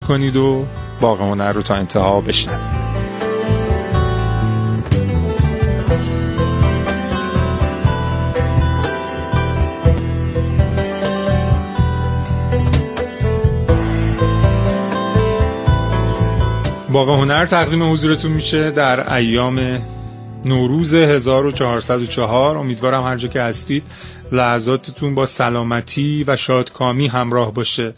کنید و باغ هنر رو تا انتها بشنوید. باغ هنر تقدیم حضورتون میشه در ایام نوروز 1404. امیدوارم هر جا که هستید لحظاتتون با سلامتی و شادکامی همراه باشه.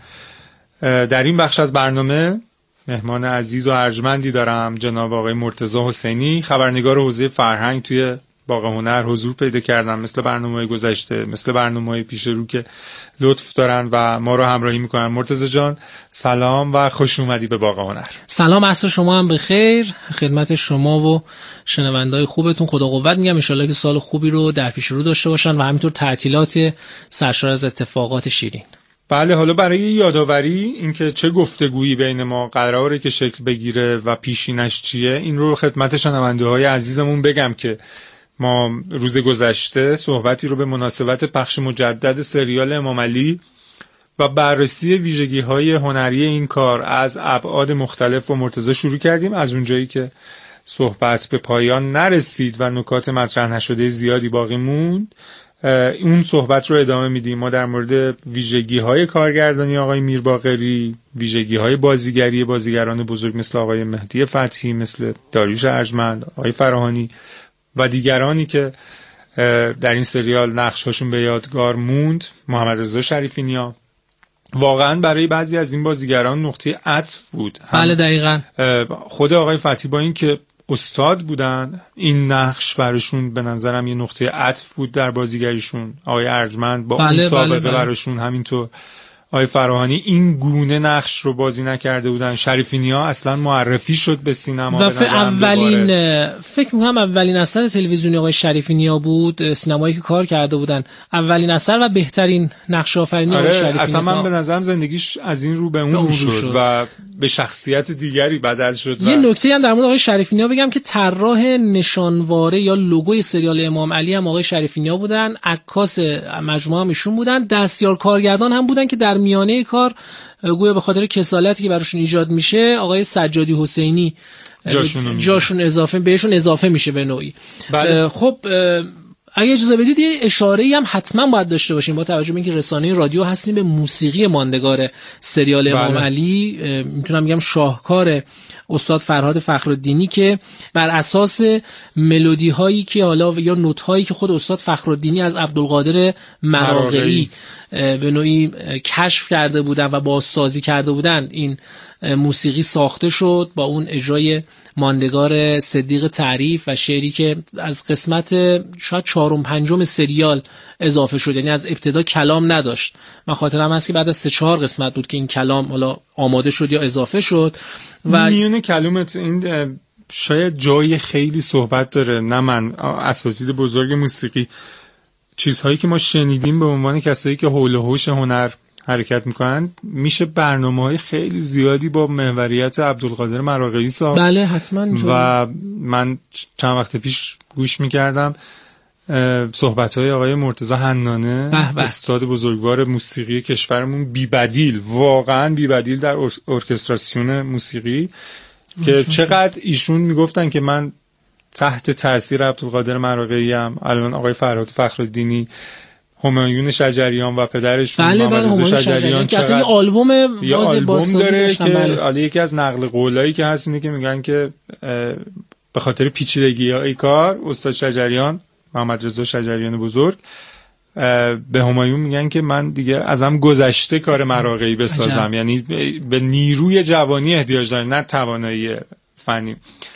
در این بخش از برنامه مهمان عزیز و ارجمندی دارم، جناب آقای مرتضی حسینی، خبرنگار حوزه فرهنگ توی باغ هنر حضور پیدا کردن. مثل برنامه‌های گذشته، مثل برنامه‌های پیش رو که لطف دارن و ما رو همراهی میکنن. مرتضی جان سلام و خوش اومدی به باغ هنر. سلام، عصر شما هم بخیر خدمت شما و شنونده‌های خوبتون. خدا قوت میگم، ان شاءالله که سال خوبی رو در پیش رو داشته باشن و همینطور تعطیلات سرشار از اتفاقات شیرین. بله، حالا برای یادآوری اینکه چه گفتگویی بین ما قراره که شکل بگیره و پیشینش چیه، این رو خدمت شنونده‌های عزیزمون بگم که ما روز گذشته صحبتی رو به مناسبت پخش مجدد سریال امام علی و بررسی ویژگی‌های هنری این کار از ابعاد مختلف و مرتضی شروع کردیم. از اونجایی که صحبت به پایان نرسید و نکات مطرح نشده زیادی باقی موند، اون صحبت رو ادامه میدیم. ما در مورد ویژگی‌های کارگردانی آقای میرباقری، ویژگی‌های بازیگری بازیگران بزرگ مثل آقای مهدی فتحی، مثل داریوش ارجمند، آقای فراهانی و دیگرانی که در این سریال نقش‌هاشون به یادگار موند، محمد رضا شریفی نیا، واقعا برای بعضی از این بازیگران نقطه عطف بود. بله دقیقاً. خود آقای فتحی با این که استاد بودن، این نقش براشون به نظرم یه نقطه عطف بود در بازیگریشون. آقای ارجمند با اون سابقه براشون همینطور. آقای فراهانی این گونه نقش رو بازی نکرده بودن. شریفی نیا اصلا معرفی شد به سینما و فکر میکنم اولین اثر تلویزیونی آقای شریفی نیا بود، سینمایی که کار کرده بودن، اولین اثر و بهترین نقش آفرینی آقای شریفی نیا. اصلا من به نظرم زندگیش از این رو به اون رو شد و به شخصیت دیگری بدل شد. یه نکته هم در مورد آقای شریفی نیا بگم که طراح نشانواره یا لوگوی سریال امام علی هم آقای شریفی نیا بودن، عکاس مجموعه هم ایشون بودن، دستیار کارگردان هم بودن که در میانه کار گویا به خاطر کسالتی که براشون ایجاد میشه آقای سجادی حسینی جاشون اضافه میشه به نوعی. بله. خب اگه اجازه بدید یه اشاره‌ای هم حتما باید داشته باشیم با توجه به اینکه رسانه رادیو هستیم به موسیقی ماندگار سریال امام علی. میتونم بگم شاهکار استاد فرهاد فخرالدینی که بر اساس ملودی هایی که حالا یا نوت هایی که خود استاد فخرالدینی از عبدالقادر مراغه‌ای به نوعی کشف کرده بودن و بازسازی کرده بودن، این موسیقی ساخته شد با اون اجرای ماندگار صدیق تعریف و شعری که از قسمت شاید 4 و 5 سریال اضافه شد، یعنی از ابتدا کلام نداشت. من خاطرم هست که بعد از 3-4 قسمت بود که این کلام حالا آماده شد یا اضافه شد. و میون کلمات این شاید جای خیلی صحبت داره. نه من، اساتید بزرگ موسیقی، چیزهایی که ما شنیدیم به عنوان کسایی که حول و حوش هنر حرکت میکنن، میشه برنامه‌های خیلی زیادی با محوریت عبدالقادر مراغه‌ای ساخت. بله حتما. و من چند وقت پیش گوش میکردم صحبت‌های آقای مرتضی حنانه، استاد بزرگوار موسیقی کشورمون، بی‌بدیل، واقعا بی‌بدیل در ارکستراسیون موسیقی، که چقدر ایشون میگفتن که من تحت تاثیر عبدالقادر مراغه‌ای ام. الان آقای فرهاد فخرالدینی، همایون شجریان و پدرشون محمد رضا شجریان که اصلا یه آلبوم داره که حالا یکی از نقل قولایی که هست اینه که میگن که به خاطر پیچیدگی‌های کار استاد شجریان، محمد رضا شجریان بزرگ، به همایون میگن که من دیگه ازم گذشته کار مراغه‌ای بسازم. یعنی به نیروی جوانی احتیاج داره، نه توانایی فنی.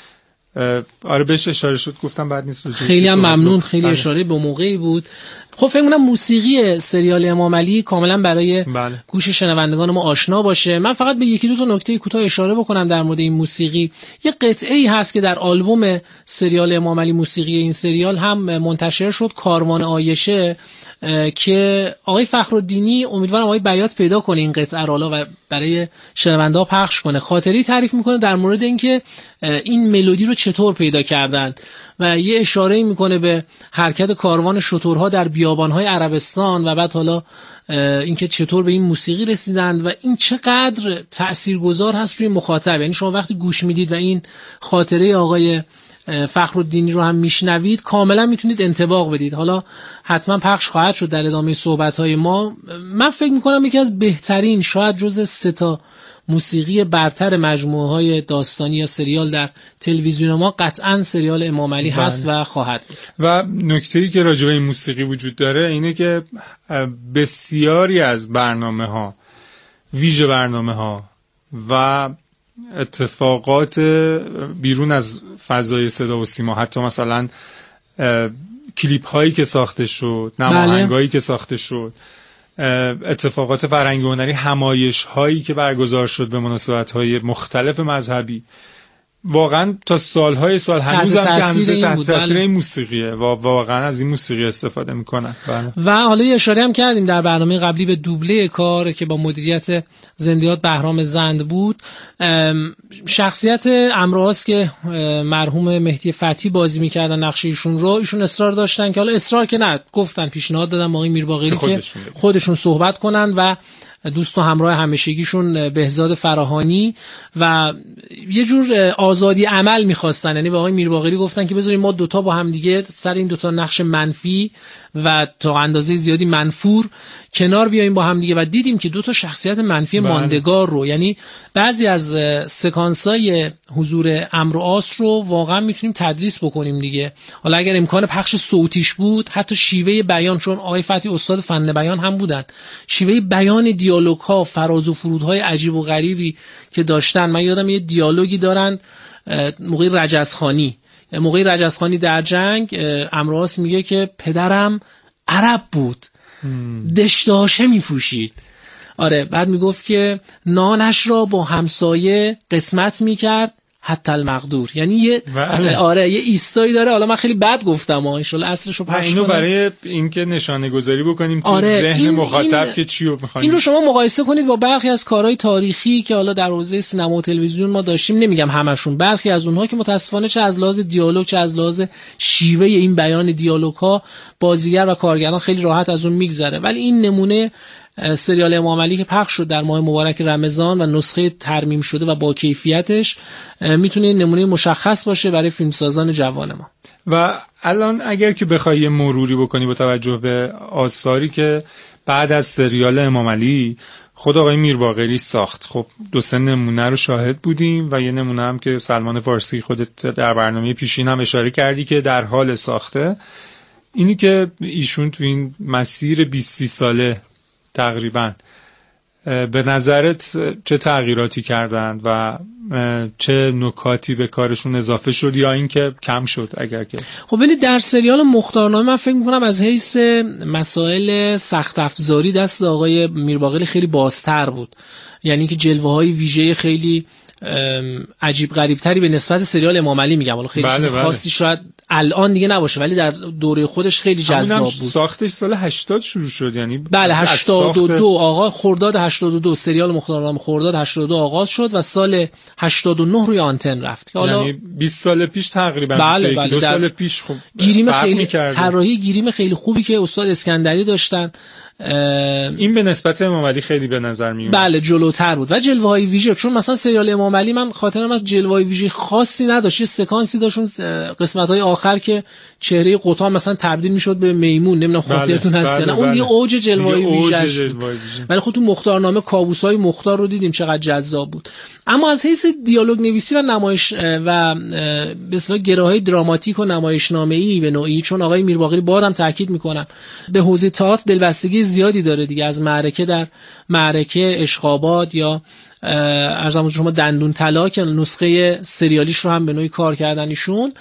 آره بهش اشاره شد، گفتم بعد نیست. خیلی هم ممنون، خیلی اشاره به موقعی بود. خب فکر کنم موسیقی سریال امام علی کاملا برای گوش شنوندگان ما آشنا باشه. من فقط به 1-2 تا نکته کوتاه اشاره بکنم در مورد این موسیقی. یه قطعه‌ای هست که در آلبوم سریال امام علی موسیقی این سریال هم منتشر شد، کاروان عایشه، که آقای فخرالدینی، امیدوارم آقای بیات پیدا کنه این قطعه رو و برای شنونده‌ها پخش کنه، خاطری تعریف میکنه در مورد اینکه این ملودی رو چطور پیدا کردند و یه اشاره میکنه به حرکت کاروان شترها در بیابان‌های عربستان و بعد حالا اینکه چطور به این موسیقی رسیدند و این چقدر تاثیرگذار هست روی مخاطب. یعنی شما وقتی گوش میدید و این خاطره آقای فخرالدینی رو هم میشنوید کاملا میتونید انطباق بدید. حالا حتما پخش خواهد شد در ادامه صحبت‌های ما. من فکر میکنم یکی از بهترین، شاید جز 3 موسیقی برتر مجموعه‌های داستانی یا سریال در تلویزیون ما قطعاً سریال امام علی هست و خواهد بود. و نکته‌ای که راجع به این موسیقی وجود داره اینه که بسیاری از برنامه‌ها، ویژه برنامه‌ها و اتفاقات بیرون از فضای صدا و سیما، حتی مثلا کلیپ هایی که ساخته شد، نماهنگایی که ساخته شد، اتفاقات فرهنگی و هنری، همایش هایی که برگزار شد به مناسبت های مختلف مذهبی، واقعا تا سالهای سال هنوز هم که هنوز تحت تاثیر این موسیقیه و واقعا از این موسیقی استفاده میکنن. و حالا یه اشاره هم کردیم در برنامه قبلی به دوبله کار که با مدیریت زندیات بهرام زند بود. شخصیت امراض که مرحوم مهدی فتحی بازی میکردن نقش ایشون رو، ایشون اصرار داشتن که حالا اصرار که نه، گفتن پیشنهاد دادن با آقای میرباقری که خودشون صحبت کنن و دوست و همراه همیشگیشون بهزاد فراهانی و یه جور آزادی عمل میخواستن. یعنی به آقای میرباقری گفتن که بذاریم ما 2 با هم دیگه سر این 2 نقش منفی و تا اندازه زیادی منفور کنار بیاییم با هم دیگه و دیدیم که 2 شخصیت منفی ماندگار رو، یعنی بعضی از سکانسای حضور امر و آس رو واقعا میتونیم تدریس بکنیم دیگه. حالا اگر امکان پخش صوتیش بود، حتی شیوه بیان، چون آقای فتحی استاد فن بیان هم بودن، شیوه بیان دیالوگ ها، فراز و فرودهای عجیب و غریبی که داشتن. من یادم یه دیالوگی دارن موقع رجزخانی در جنگ، امر و آس میگه که پدرم عرب بود، دشداشه میپوشید. آره، بعد میگفت که نانش را با همسایه قسمت میکرد حتی المقدور. یعنی یه یه ایستایی داره. حالا من خیلی بد گفتم، ان شاء الله اصلش رو پخش اینو برای اینکه نشانه گذاری بکنیم تو ذهن مخاطب که چی رو می‌خوایم. این رو شما مقایسه کنید با برخی از کارهای تاریخی که حالا در حوزه سینما و تلویزیون ما داشتیم، نمیگم همشون، برخی از اونها که متاسفانه چه از لحاظ دیالوگ چه از لحاظ شیوه این بیان دیالوگ ها بازیگر و کارگردان خیلی راحت از اون میگذره. ولی این نمونه سریال امام علی که پخش شد در ماه مبارک رمضان و نسخه ترمیم شده و با کیفیتش میتونه نمونه مشخص باشه برای فیلمسازان جوان ما. و الان اگر که بخوای مروری بکنی با توجه به آثاری که بعد از سریال امام علی خود آقای میرباقری ساخت، خب 2-3 نمونه رو شاهد بودیم و یه نمونه هم که سلمان فارسی خودت در برنامه پیشین هم اشاره کردی که در حال ساخته، اینی که ایشون تو این مسیر 20-30 ساله تقریبا به نظرت چه تغییراتی کردند و چه نکاتی به کارشون اضافه شد یا اینکه کم شد اگر که؟ خب ببینید در سریال مختارنامه من فکر می‌کنم از حیث مسائل سخت افزاری دست آقای میرباقری خیلی بازتر بود. یعنی که جلوه‌های ویژه خیلی عجیب غریب تری به نسبت سریال امام علی میگم. حالا خیلی چیز خاصی شاید الان دیگه نباشه ولی در دوره خودش خیلی جذاب بود. ساختش سال 80 شروع شد، یعنی بله 82 آغاز، خرداد 82 سریال مختارنامه خرداد 82 آغاز شد و سال 89 روی آنتن رفت. یعنی 20 سال پیش تقریبا. بله 2 سال پیش. خب گیریم خیلی طراحی گیریم خیلی خوبی که استاد اسکندری داشتن. این به نسبت امام علی خیلی به نظر میاد. بله جلوتر بود و جلوه‌های ویژه، چون مثلا سریال امام علی من خاطرم از جلوه‌های ویژه خاصی نداشت. یه سکانسی داشون قسمت‌های آخر که چهره قطام مثلا تبدیل میشد به میمون، نمیدونم خاطرتون هست یا نه. اون دیگه اوج جلوه‌های ویژه. ولی خب تو مختارنامه کابوس‌های مختار رو دیدیم چقدر جذاب بود. اما از حیث دیالوگ نویسی و نمایش و به اصطلاح گره‌های دراماتیک و نمایشنامه‌ای به نوعی، چون آقای میرباقری بازم تاکید می‌کنم به حوزه تئاتر دلبستگی زیادی داره دیگه، از معرکه در معرکه، اشقاباد یا ارزم شما دندون طلا که نسخه سریالیش رو هم به نوعی کار کردن ایشون.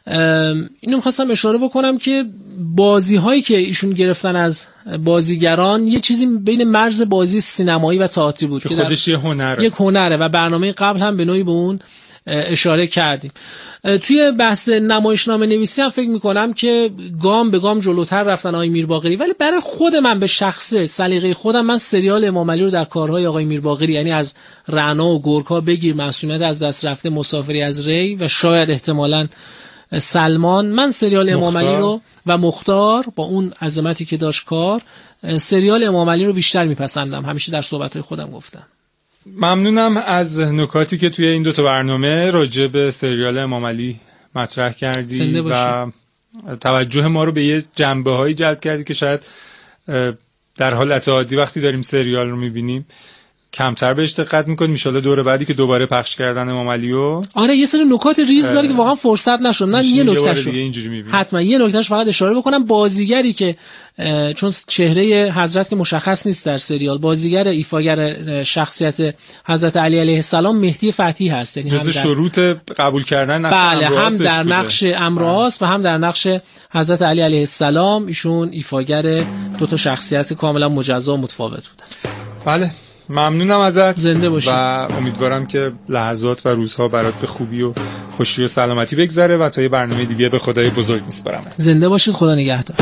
اینو می‌خواستم اشاره بکنم که بازی‌هایی که ایشون گرفتن از بازیگران یه چیزی بین مرز بازی سینمایی و تئاتری بود که خودش یه هنره. یک هنره و برنامه قبل هم به نوعی به اون اشاره کردیم. توی بحث نمایشنامه نویسی هم فکر میکنم که گام به گام جلوتر رفتن آقای میرباقری، ولی برای خود من به شخصه سلیقه خودم، من سریال امام علی رو در کارهای آقای میرباقری، یعنی از رعنا و گورکا بگیر، معصومیت از دست رفته، مسافری از ری و شاید احتمالاً سلمان، من سریال امام علی رو و مختار با اون عظمتی که داشت کار، سریال امام علی رو بیشتر میپسندم. همیشه در صحبت‌های خودم گفتم. ممنونم از نکاتی که توی این 2 برنامه راجع به سریال امام علی مطرح کردی و توجه ما رو به یه جنبه‌هایی جلب کردی که شاید در حالت عادی وقتی داریم سریال رو می‌بینیم کمتر بهش دقت میکنیم. ان شاءالله دور بعدی که دوباره پخش کردن امام علیو، آره یه سری نکات ریز داره که واقعا فرصت نشد. من یه نکتهشو حتما یه نکتهش فقط اشاره بکنم. بازیگری که چون چهره حضرت که مشخص نیست در سریال، بازیگر ایفاگر شخصیت حضرت علی علیه السلام مهدی فتحی هست، یعنی جزء شروط قبول کردن نقش هم در نقش امراس و هم در نقش حضرت علی علیه السلام ایشون ایفاگر 2 شخصیت کاملا مجزا و متفاوت بودن. بله ممنونم ازت، زنده باشی و امیدوارم که لحظات و روزها برات به خوبی و خوشی و سلامتی بگذره و تا یه برنامه دیگه به خدای بزرگ میسپارم. زنده باشید، خدا نگهدار.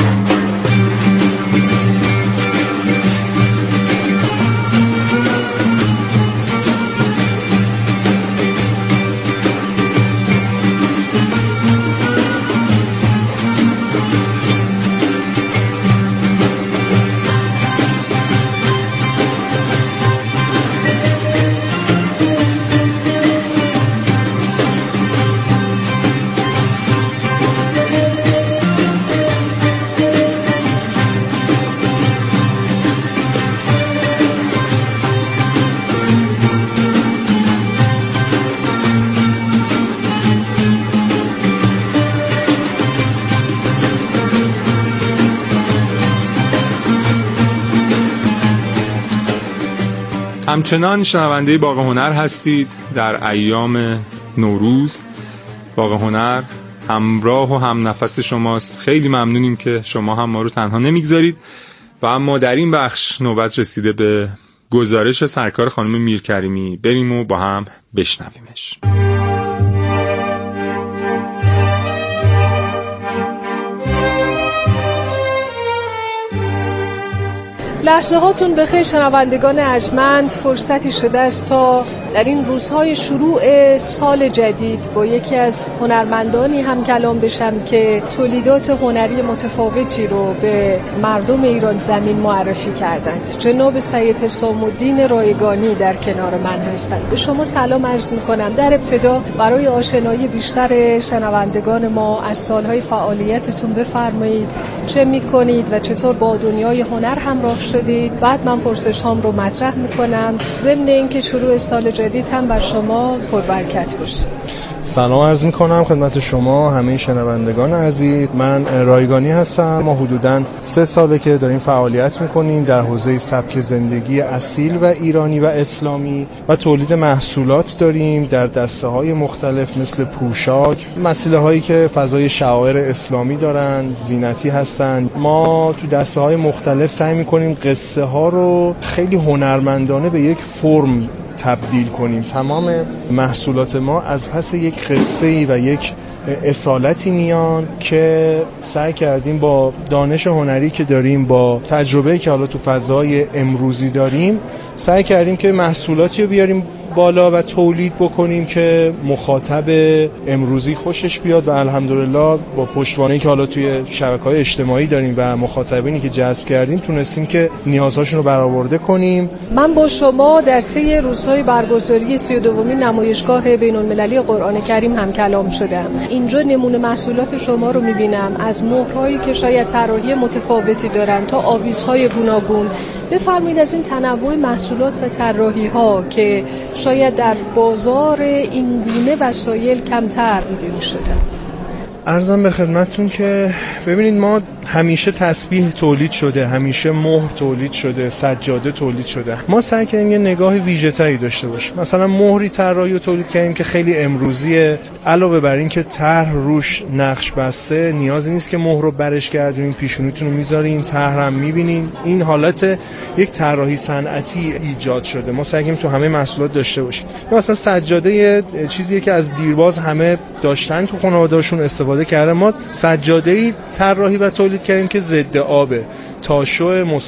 همچنان شنونده باغ هنر هستید در ایام نوروز. باغ هنر همراه و هم نفس شماست. خیلی ممنونیم که شما هم ما رو تنها نمیگذارید. و اما در این بخش نوبت رسیده به گزارش سرکار خانم میرکریمی. بریم و با هم بشنویمش. لحظه هاتون بخیر شنوندگان ارجمند. فرصتی شده است تا در این روزهای شروع سال جدید با یکی از هنرمندانی هم کلام بشم که تولیدات هنری متفاوتی رو به مردم ایران زمین معرفی کردند. جناب سید حسام الدین رایگانی در کنار من هستند. به شما سلام عرض می‌کنم. در ابتدا برای آشنایی بیشتر شنوندگان ما از سالهای فعالیتتون بفرمایید، چه می‌کنید و چطور با دنیای هنر همراه شدید. بعد من پرسش‌هام رو مطرح می‌کنم، ضمن اینکه شروع سال جدید هم بر شما پربرکت باشه. سلام عرض میکنم خدمت شما همه شنوندگان عزیز. من رایگانی هستم. ما حدوداً 3 ساله که داریم فعالیت میکنیم در حوزه سبک زندگی اصیل و ایرانی و اسلامی و تولید محصولات داریم در دسته‌های مختلف مثل پوشاک، مسئله هایی که فضای شعائر اسلامی دارن، زینتی هستن. ما تو دسته‌های مختلف سعی میکنیم قصه ها رو خیلی هنرمندانه به یک فرم تبدیل کنیم. تمام محصولات ما از پس یک قصه‌ای و یک اصالتی میان که سعی کردیم با دانش هنری که داریم، با تجربه‌ای که حالا تو فضای امروزی داریم، سعی کردیم که محصولاتی رو بیاریم بالا و تولید بکنیم که مخاطب امروزی خوشش بیاد و الحمدلله با پشتوانه‌ای که حالا توی شبکه‌های اجتماعی داریم و مخاطبینی که جذب کردیم تونستیم که نیازهاشون رو برآورده کنیم. من با شما در طی روزهای برگزاری 32مین نمایشگاه بین‌المللی قرآن کریم هم کلام شدم. اینجا نمونه محصولات شما رو می‌بینم، از مهرهایی که شاید طراحی متفاوتی دارن تا آویزهای گوناگون. بفرمایید از این تنوع محصولات و طراحی‌ها که شاید در بازار این گونه وسایل کمتر دیده می‌شده. عرضم به خدمتتون که ببینید ما همیشه تسبیح تولید شده، همیشه مهر تولید شده، سجاده تولید شده. ما سعی کردیم یه نگاه ویژه‌تری داشته باشیم. مثلا مهری طراحی رو تولید کردیم که خیلی امروزیه. علاوه بر این که طرح روش نقش بسته، نیازی نیست که مهر رو برش گردونین، پیشونیتون رو میذارین، طرح هم میبینین. این حالت یک طراحی صنعتی ایجاد شده. ما سعی کردیم تو همه محصولات داشته باشیم. مثلا سجاده یه چیزیه که از دیرباز همه داشتن، تو خانواده‌هاشون استفاده کردن. ما سجاده‌ای طراحی و تولید کردیم که ضد آبه، تاشو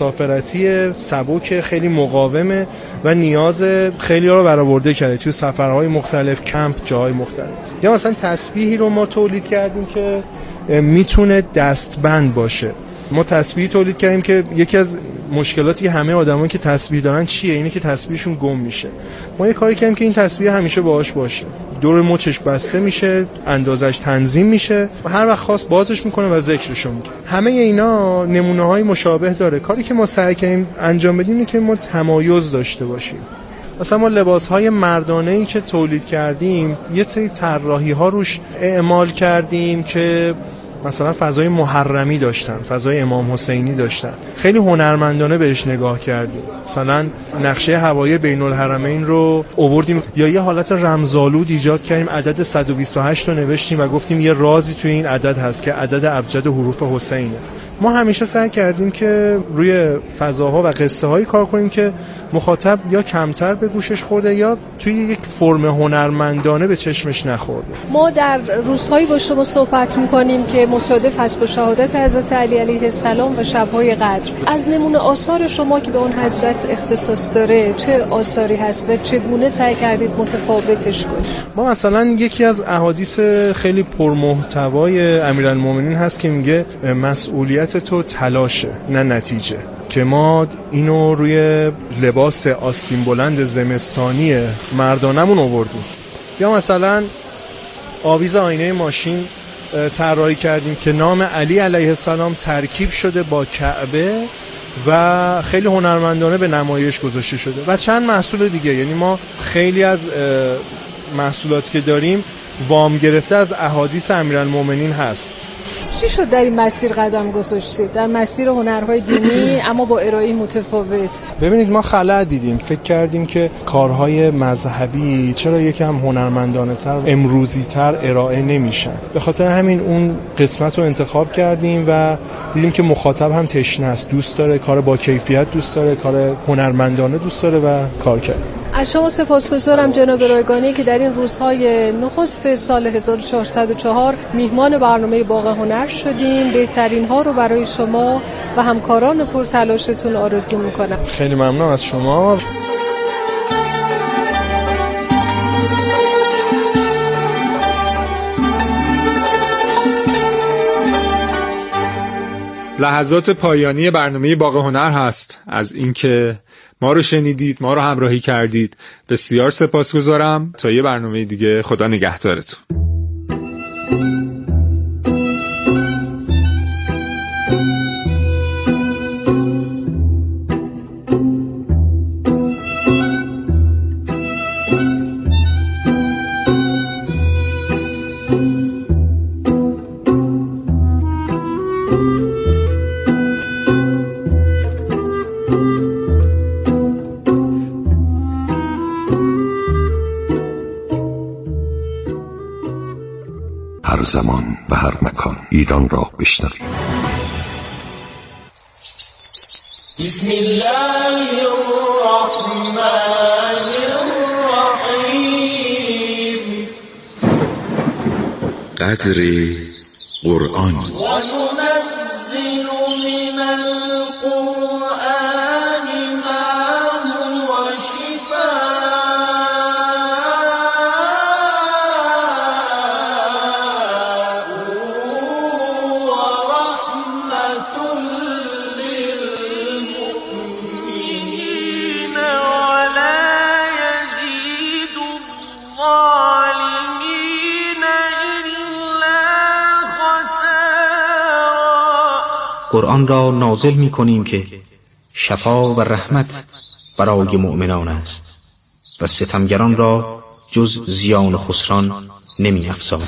مسافرتی سبک، خیلی مقاومه و نیاز خیلی‌ها رو برآورده کرده توی سفرهای مختلف، کمپ، جاهای مختلف. یا مثلا تسبیحی رو ما تولید کردیم که میتونه دستبند باشه. ما تسبیح تولید کردیم که یکی از مشکلاتی همه آدمایی که تسبیح دارن چیه؟ اینه که تسبیحشون گم میشه. ما یه کاری کردیم که این تسبیح همیشه باهاش باشه، دور مچش بسته میشه، اندازش تنظیم میشه و هر وقت خواست بازش میکنه و ذکرشو میگه. همه اینا نمونه‌های مشابه داره. کاری که ما سعی کردیم انجام بدیم اینه که ما تمایز داشته باشیم. مثلا ما لباس‌های مردانه‌ای که تولید کردیم یه سری طراحی‌ها روش اعمال کردیم که مثلا فضای محرمی داشتن، فضای امام حسینی داشتن. خیلی هنرمندانه بهش نگاه کردیم. مثلا نقشه هوایی بین الحرمین رو آوردیم یا یه حالت رمزآلود ایجاد کردیم، عدد 128 رو نوشتیم و گفتیم یه رازی توی این عدد هست که عدد ابجد حروف حسینه. ما همیشه سعی کردیم که روی فضاها و قصه هایی کار کنیم که مخاطب یا کمتر به گوشش خورده یا توی یک فرم هنرمندانه به چشمش نخورده. ما در روزهایی با شما صحبت میکنیم که مصادف هست با شهادت حضرت علی علیه السلام و شب‌های قدر. از نمونه آثار شما که به اون حضرت اختصاص داره چه آثاری هست و چگونه سعی کردید متفاوتش کنید؟ ما مثلا یکی از احادیث خیلی پرمحتوای امیرالمومنین هست که میگه مسئولیت تو تلاشه نه نتیجه، که ما اینو روی لباس آستین بلند زمستانی مردانمون آوردیم. یا مثلا آویز آینه ماشین طراحی کردیم که نام علی علیه السلام ترکیب شده با کعبه و خیلی هنرمندانه به نمایش گذاشته شده و چند محصول دیگه. یعنی ما خیلی از محصولاتی که داریم وام گرفته از احادیث امیرالمومنین هست. چی شد در این مسیر قدم گذاشتید؟ در مسیر هنرهای دینی اما با ارائه متفاوت. ببینید ما خلأ دیدیم، فکر کردیم که کارهای مذهبی چرا یکم هنرمندانه تر، امروزی تر ارائه نمیشن. به خاطر همین اون قسمت رو انتخاب کردیم و دیدیم که مخاطب هم تشنه است، دوست داره کار با کیفیت، دوست داره کار هنرمندانه دوست داره و کار کرد. از شما سپاسگزارم جناب رایگانی که در این روزهای نخست سال 1404 میهمان برنامه باغ هنر شدیم. بهترین ها رو برای شما و همکاران پرتلاشتون آرزو میکنم. خیلی ممنون از شما. لحظات پایانی برنامه باغ هنر هست. از اینکه ما رو شنیدید، ما رو همراهی کردید، بسیار سپاسگزارم. تا یه برنامه دیگه، خدا نگهدارتون. هر زمان و هر مکان ایران را بشنویم. بسم الله الرحمن الرحیم. قدر قرآن. وننزل من القرآن ما هو شفاء ورحمة للمؤمنين ولا يزيد الظالمين إلا خسارا. قرآن را نازل می کنیم که شفا و رحمت برای مؤمنان است و ستمگران را جز زیان و خسران نمی افزاید.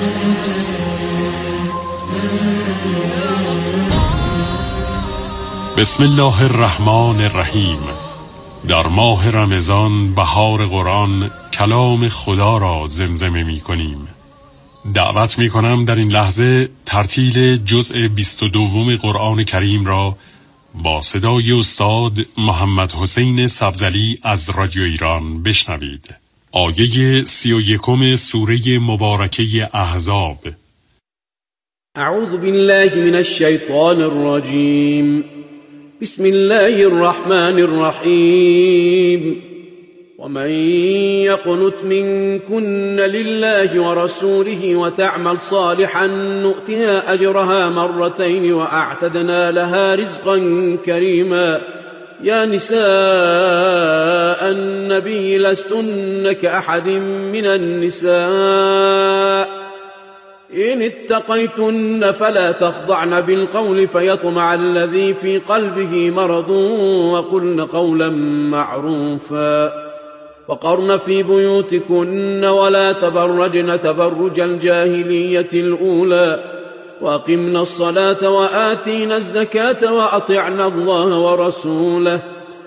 بسم الله الرحمن الرحیم. در ماه رمضان بهار قرآن کلام خدا را زمزمه می کنیم. دعوت می کنم در این لحظه ترتیل جزء 22 قرآن کریم را با صدای استاد محمد حسین سبزلی از رادیو ایران بشنوید. آیه 31 سوره مبارکه احزاب. اعوذ بالله من الشیطان الرجیم. بسم الله الرحمن الرحیم. ومن يقنت منكن لله ورسوله وتعمل صالحا نؤتها أجرها مرتين وأعتدنا لها رزقا كريما. يا نساء النبي لستن كأحد من النساء إن اتقيتن فلا تخضعن بالقول فيطمع الذي في قلبه مرض وقلن قولا معروفا. وقرن في بيوتكن ولا تبرجن تبرج الجاهلية الأولى وأقمنا الصلاة وآتينا الزكاة وأطعنا الله ورسوله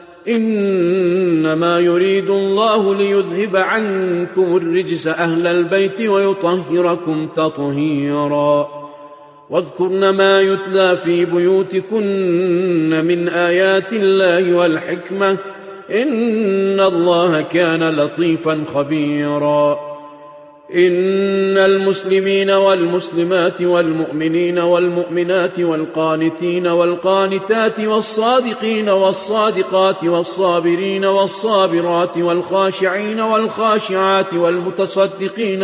إنما يريد الله ليذهب عنكم الرجس أهل البيت ويطهركم تطهيرا. واذكرن ما يتلى في بيوتكن من آيات الله والحكمة إن الله كان لطيفا خبيرا. إن المسلمين والمسلمات والمؤمنين والمؤمنات والقانتين والقانتات والصادقين والصادقات والصابرين والصابرات والخاشعين والخاشعات والمتصدقين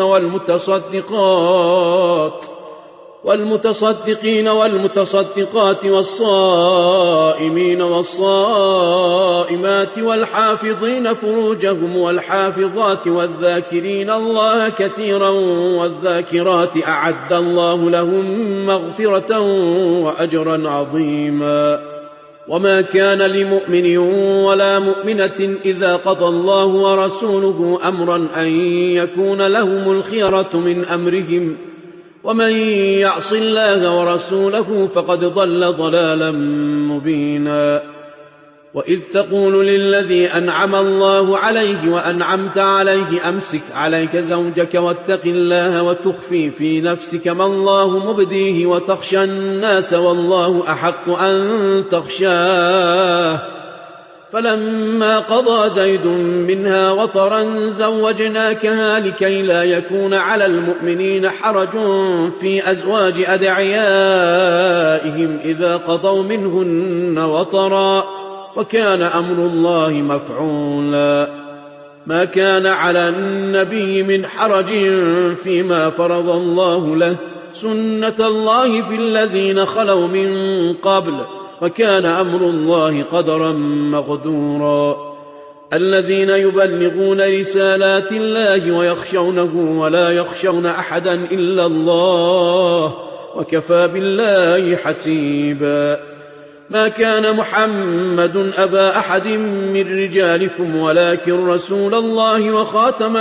والمتصدقات والصائمين والصائمات والحافظين فروجهم والحافظات والذاكرين الله كثيرا والذاكرات أعد الله لهم مغفرة وأجرا عظيما. وما كان لمؤمن ولا مؤمنة إذا قضى الله ورسوله أمرا أن يكون لهم الخيرة من أمرهم ومن يعص الله ورسوله فقد ضل ضلالا مبينا. وإذ تقول للذي أنعم الله عليه وأنعمت عليه أمسك عليك زوجك واتق الله وتخفي في نفسك ما الله مبديه وتخشى الناس والله أحق أن تخشاه فلما قضى زيد منها وطرا زوجناكها لكي لا يكون على المؤمنين حرج في أزواج أدعيائهم إذا قضوا منهن وطرا وكان أمر الله مفعولا. ما كان على النبي من حرج فيما فرض الله له سنة الله في الذين خلوا من قبل وكان أمر الله قدرا مقدورا. الذين يبلغون رسالات الله ويخشونه ولا يخشون أحدا إلا الله وكفى بالله حسيبا. ما كان محمد أبا أحد من رجالكم ولكن رسول الله وخاتم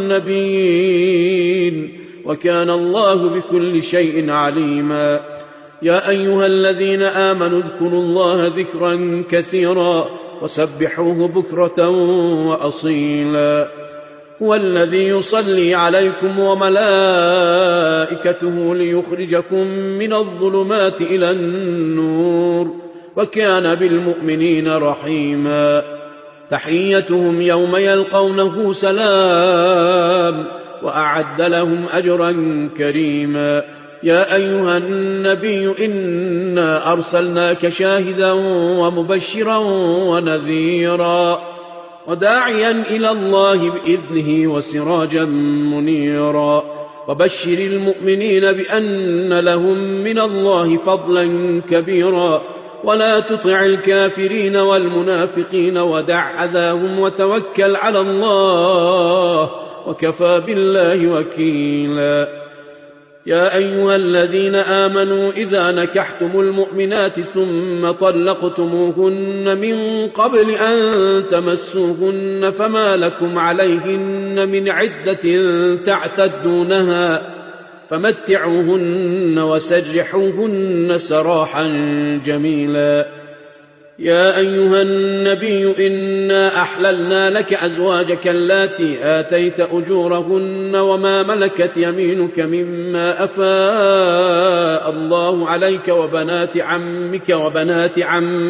النبيين وكان الله بكل شيء عليما. يا أيها الذين آمنوا اذكروا الله ذكرا كثيرا وسبحوه بكرة وأصيلا. هو الذي يصلي عليكم وملائكته ليخرجكم من الظلمات إلى النور وكان بالمؤمنين رحيما. تحيتهم يوم يلقونه سلام وأعد لهم أجرا كريما. يا أيها النبي إنا أرسلناك شاهدا ومبشرا ونذيرا وداعيا إلى الله بإذنه وسراجا منيرا. وبشر المؤمنين بأن لهم من الله فضلا كبيرا ولا تطع الكافرين والمنافقين ودع أذاهم وتوكل على الله وكفى بالله وكيلا. يا أيها الذين آمنوا إذا نكحتم المؤمنات ثم طلقتموهن من قبل أن تمسوهن فما لكم عليهن من عدة تعتدونها فمتعوهن وسرحوهن سراحا جميلا. يا أيها النبي إنا أحللنا لك أزواجك اللاتي آتيت أجورهن وما ملكت يمينك مما أفاء الله عليك وبنات عمك وبنات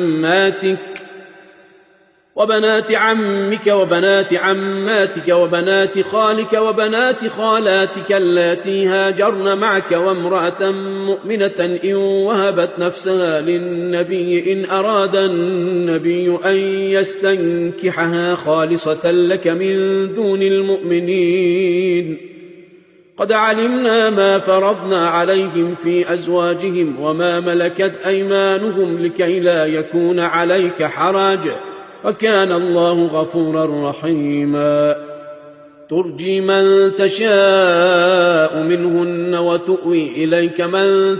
عماتك وبنات خالك وبنات خالاتك اللاتي هاجرن معك وامرأة مؤمنة إن وهبت نفسها للنبي إن أراد النبي أن يستنكحها خالصة لك من دون المؤمنين. قد علمنا ما فرضنا عليهم في أزواجهم وما ملكت أيمانهم لكي لا يكون عليك حرج وكان الله غفورا رحيما. ترجي من تشاء منهن وتؤوي إليك من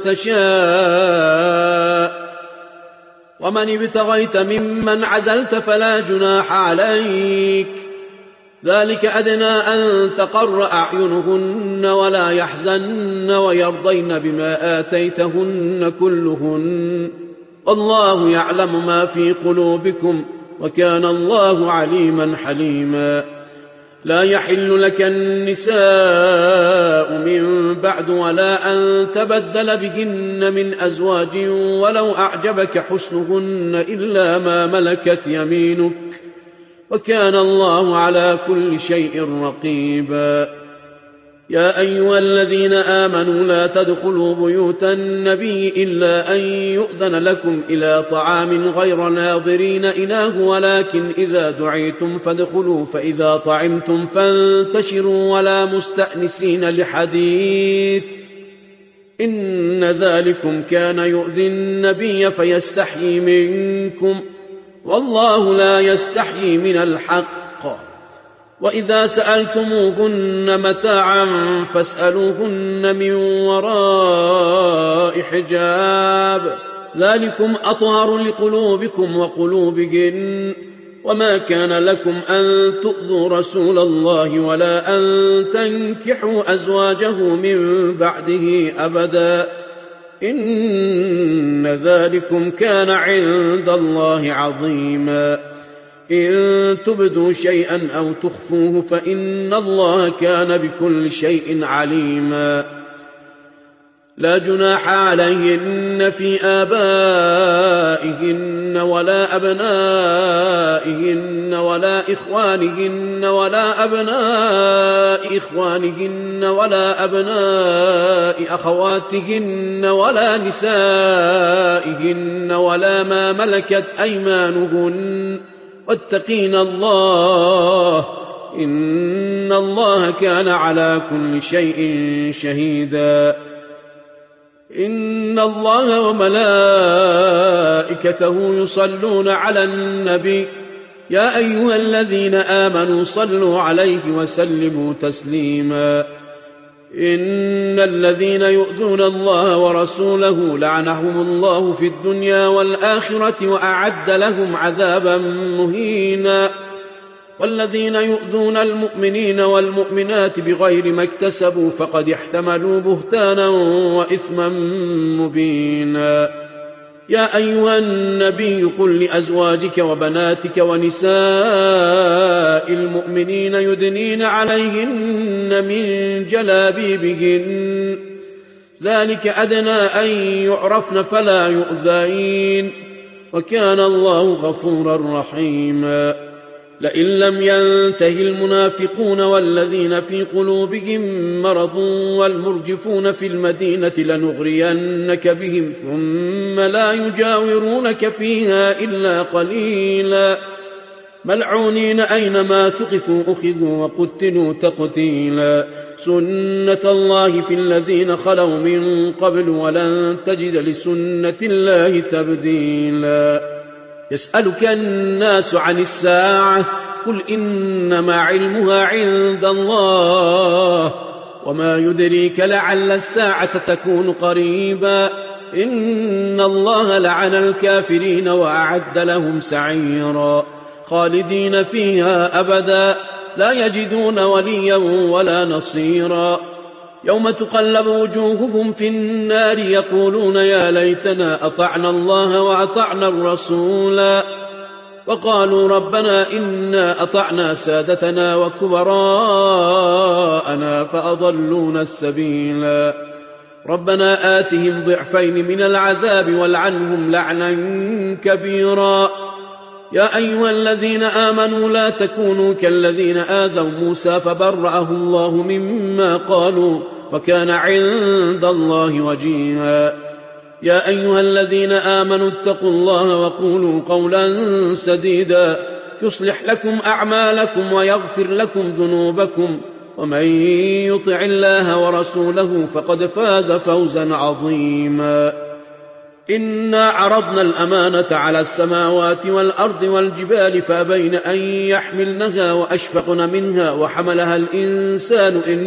تشاء ومن ابتغيت ممن عزلت فلا جناح عليك ذلك أدنى أن تقر أعينهن ولا يحزن ويرضين بما آتيتهن كلهن والله يعلم ما في قلوبكم وكان الله عليما حليما. لا يحل لك النساء من بعد ولا أن تبدل بهن من أزواج ولو أعجبك حسنهن إلا ما ملكت يمينك وكان الله على كل شيء رقيبا. يا أيها الذين آمنوا لا تدخلوا بيوت النبي إلا أن يؤذن لكم إلى طعام غير ناظرين إناه ولكن إذا دعيتم فادخلوا فإذا طعمتم فانتشروا ولا مستأنسين لحديث إن ذلكم كان يؤذي النبي فيستحيي منكم والله لا يستحيي من الحق. وإذا سألتموهن متاعا فاسألوهن من وراء حجاب ذلكم أطهر لقلوبكم وقلوبهن وما كان لكم أن تؤذوا رسول الله ولا أن تنكحوا أزواجه من بعده أبدا إن ذلكم كان عند الله عظيما. إن تبدوا شيئا أو تخفوه فإن الله كان بكل شيء عليما. لا جناح عليهن في آبائهن ولا أبنائهن ولا إخوانهن ولا أبناء إخوانهن ولا أبناء أخواتهن ولا نسائهن ولا ما ملكت أيمانهن واتقين الله إن الله كان على كل شيء شهيدا. إن الله وملائكته يصلون على النبي يا أيها الذين آمنوا صلوا عليه وسلموا تسليما. إن الذين يؤذون الله ورسوله لعنهم الله في الدنيا والآخرة وأعد لهم عذابا مهينا. والذين يؤذون المؤمنين والمؤمنات بغير ما اكتسبوا فقد احتملوا بهتانا وإثما مبينا. يا أيها النبي قل لأزواجك وبناتك ونساء المؤمنين يدنين عليهن من جلابيبهن ذلك أدنى أن يعرفن فلا يؤذين وكان الله غفورا رحيما. لئن لم ينته المنافقون والذين في قلوبهم مرض والمرجفون في المدينة لنغرينك بهم ثم لا يجاورونك فيها إلا قليلا ملعونين أينما ثقفوا أخذوا وقتلوا تقتيلا. سنة الله في الذين خلوا من قبل ولن تجد لسنة الله تبديلا. يسألك الناس عن الساعة قل إنما علمها عند الله وما يدريك لعل الساعة تكون قريبا إن الله لعن الكافرين وأعد لهم سعيرا خالدين فيها أبدا لا يجدون وليا ولا نصيرا يوم تقلب وجوههم في النار يقولون يا ليتنا أطعنا الله وأطعنا الرسولا وقالوا ربنا إنا أطعنا سادتنا وكبراءنا فأضلونا السبيلا ربنا آتهم ضعفين من العذاب والعنهم لعنا كبيرا يا أيها الذين آمنوا لا تكونوا كالذين آذوا موسى فبرأه الله مما قالوا وكان عند الله وجيها يا أيها الذين آمنوا اتقوا الله وقولوا قولا سديدا يصلح لكم أعمالكم ويغفر لكم ذنوبكم ومن يطع الله ورسوله فقد فاز فوزا عظيما إنا عرضنا الأمانة على السماوات والأرض والجبال فأبين أن يحملنها وأشفقن منها وحملها الإنسان